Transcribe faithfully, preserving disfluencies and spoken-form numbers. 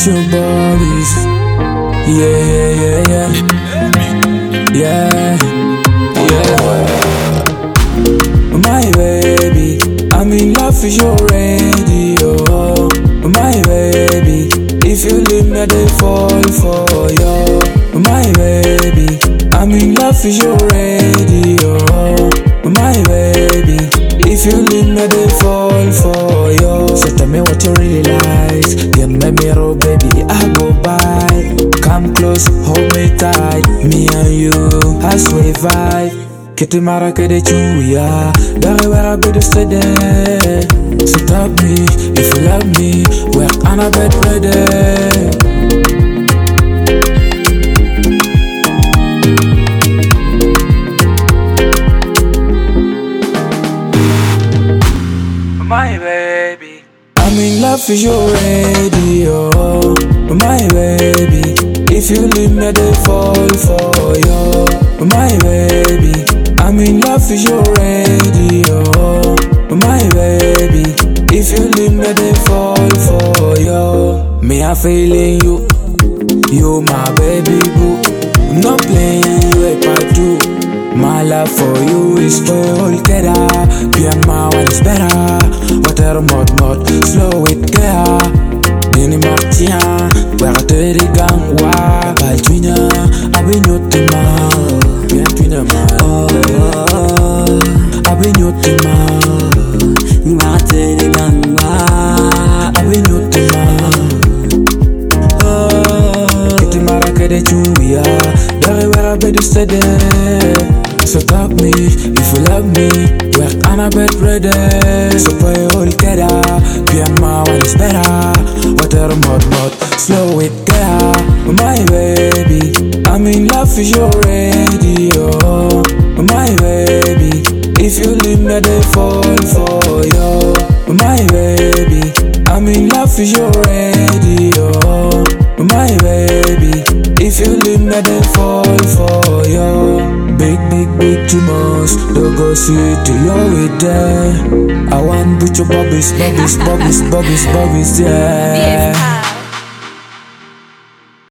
your bodies. Yeah, yeah, yeah, yeah. Yeah, yeah. My baby, I'm in love with your radio. My baby, if you leave me, they fall for you. My baby, I'm in love with your radio. My baby, if you leave me, they fall for you. So tell me what you really like. Give me mirror, baby, I go by. Come close, hold me tight. Me and you, I swear vibe. Kitty mara ke de chuya, dari wera be de steady. So tell me if you love me, we're on a bed ready. My baby, I'm in love with your radio. My baby, if you leave me, they fall for you. My baby, I'm in love with your radio. My baby, if you leave me, they fall for you. Me, I'm feeling you, you my baby boo. I'm not playing you a part two. My love for you is all together. Bien, my one is better. Water mod mod, slow it care. Dini martia, where te di gangwa. Baltuina, abinyotima. Bien tuina ma. Abinyotima. Where te di gangwa. Abinyotima. Kiti marake de chuya, dari wera be du steady. So talk me, if you love me, we're on a bed ready. So put it all together, bien my one is better. Water mod mod, slow it down. My baby, I'm in love with your radio. My baby, if you leave me, they fall for you. My baby, I'm in love with your radio. My baby, if you leave me, they fall for you. Big, big, big tumors, don't go see to your with there. I want put your bobbies, bobbies, bobbies, bobbies, bobbies, yeah.